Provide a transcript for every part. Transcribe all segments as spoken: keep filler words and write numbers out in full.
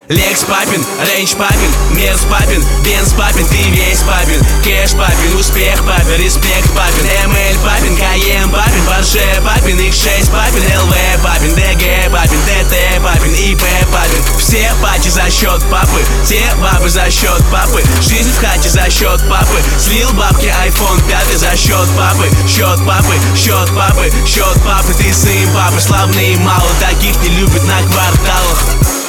Лекс папин, рейндж папин, мерс папин, бенз папин, ты весь папин. Кэш папин, успех папин, респект папин, эм эль папин, КМ папин, Порше папин, икс шесть папин, эл ви папин, ДГ папин, ТТ папин, ИП папин. Все пати за счет папы, все бабы за счет папы. Жизнь в хате за счет папы. Слил бабки айфон пятый за счет папы. Счет папы, счет папы, счет папы. Ты сын папы, славный и мало таких не любят на кварталах.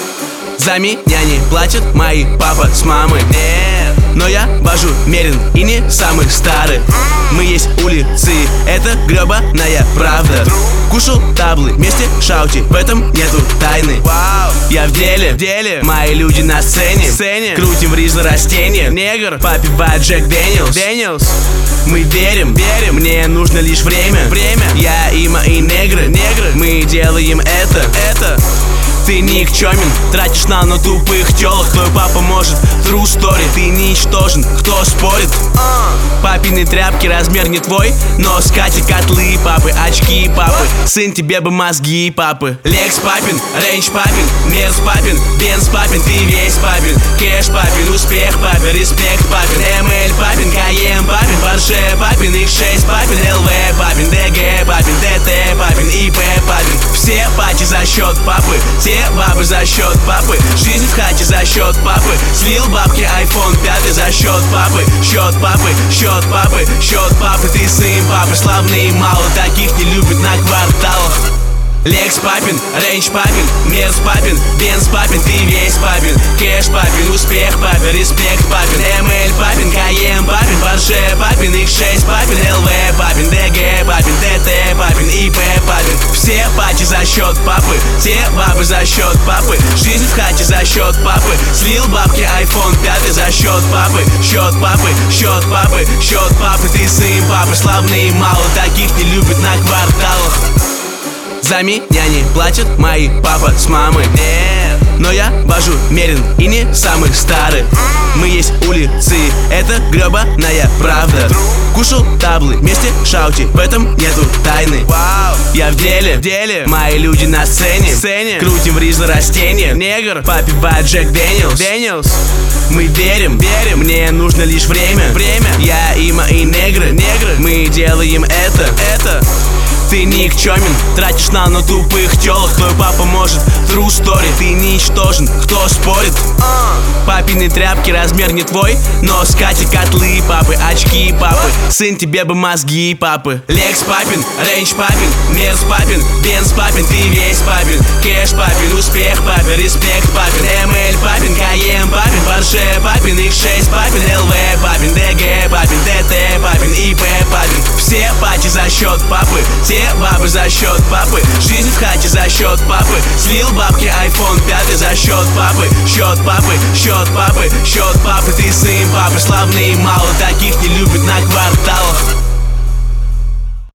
За меня не платят мои папа с мамой. Нет. Но я вожу мерен и не самый старый. Мы есть улицы, это гребаная правда. Кушал таблы вместе шаути, в этом нету тайны. Вау. Я в деле, в деле, мои люди на сцене, сцене. Крутим в ризы растения. Негр попивает Джек Дэниелс, Дэниелс. Мы верим, верим, мне нужно лишь время, время. Я, има и негры, негры. Мы делаем это, это. Ты никчемен, тратишь на но тупых телок. Твой папа может, true story. Ты ничтожен, кто спорит? Папины тряпки, размер не твой, но скати котлы папы, очки папы. Сын, тебе бы мозги папы. Лекс папин, рейндж папин, мерс папин, бенз папин, ты весь папин. Кэш папин, успех папин, респект папин, эм эль папин, КМ папин, Порше папин, икс шесть папин, эл ви папин, ДГ папин, ТТ папин, ИП папин. Все пати за счет папы, все бабы за счет папы. Жизнь в хате за счет папы. Слил бабки айфон пятый за счет папы. Счет папы, счет папы, счет папы. Ты сын папы, славный и мало таких не любят на кварталах. Лекс папин, рейндж папин, мерс папин, бенз папин, ты весь папин. Кэш папин, успех папин, респект папин, эм эль папин, КМ папин, Порше папин, икс шесть папин, эл ви папин, ДГ папин, ТТ папин, ИП папин. Все пати за счет папы, все бабы за счет папы. Жизнь в хате за счет папы. Слил бабки айфон пятый за счет папы. Счет папы, счет папы, счет папы. Ты сын папы, славный и мало таких не любят на кварталах. За меня не платят мои папа с мамой. Нет. Но я вожу мерен и не самый старый. Мы есть улицы, это гребаная правда. Кушал таблы вместе шаути, в этом нету тайны. Вау. Я в деле, в деле, мои люди на сцене, сцене. Крутим в ризы растения. Негр попивает Джек Дэниелс, Дэниелс. Мы верим, верим, мне нужно лишь время, время. Я, има и негры, негры. Мы делаем это, это. Ты никчемен, тратишь на но тупых телок. Твой папа может, true story. Ты ничтожен, кто спорит? Папины тряпки, размер не твой, но скати котлы папы, очки папы. Сын, тебе бы мозги папы. Лекс папин, рейндж папин, мерс папин, бенз папин, ты весь папин. Кэш папин, успех папин, респект папин, эм эль папин, КМ папин, Порше папин, икс шесть папин, эл ви папин, ДГ папин, ТТ папин, ИП папин. Все пати за счет папы, все бабы за счет папы. Жизнь в хате за счет папы. Слил бабки айфон пятый за счет папы. Счет папы, счет папы, счет папы. Ты сын папы, славный и мало таких не любят на кварталах.